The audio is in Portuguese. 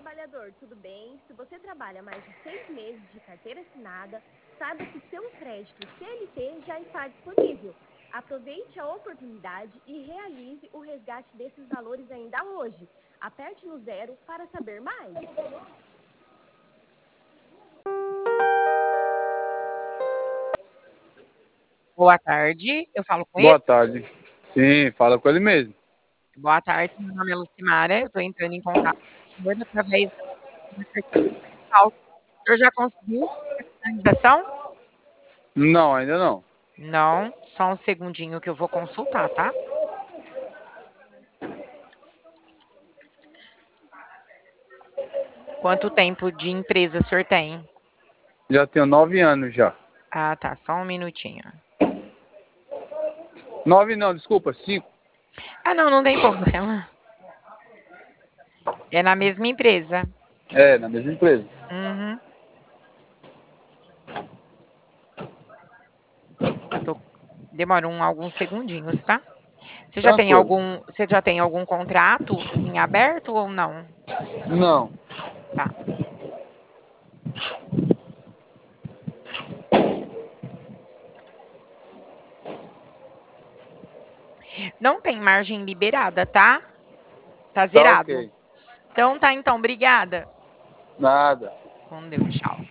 trabalhador, tudo bem? Se você trabalha mais de 6 meses de carteira assinada, saiba que seu crédito CLT já está disponível. Aproveite a oportunidade e realize o resgate desses valores ainda hoje. Aperte no 0 para saber mais. Boa tarde, eu falo com ele? Boa tarde. Sim, fala com ele mesmo. Boa tarde, meu nome é Lucimara, eu estou entrando em contato com o senhor através da carteira municipal. O senhor já conseguiu a sinalização? Não, ainda não. Não, só um segundinho que eu vou consultar, tá? Quanto tempo de empresa o senhor tem? Já tenho 9 anos já. Ah, tá, só um minutinho. 9 não, desculpa, 5. Ah, não, não tem problema. É na mesma empresa. É, na mesma empresa. Uhum. Tô... Demora alguns segundinhos, tá? Tranquilo. Você já tem algum contrato em aberto ou não? Não, Tá. Não tem margem liberada, tá? Tá tá zerado. ok. Então tá, então, obrigada. Nada. Com Deus, tchau.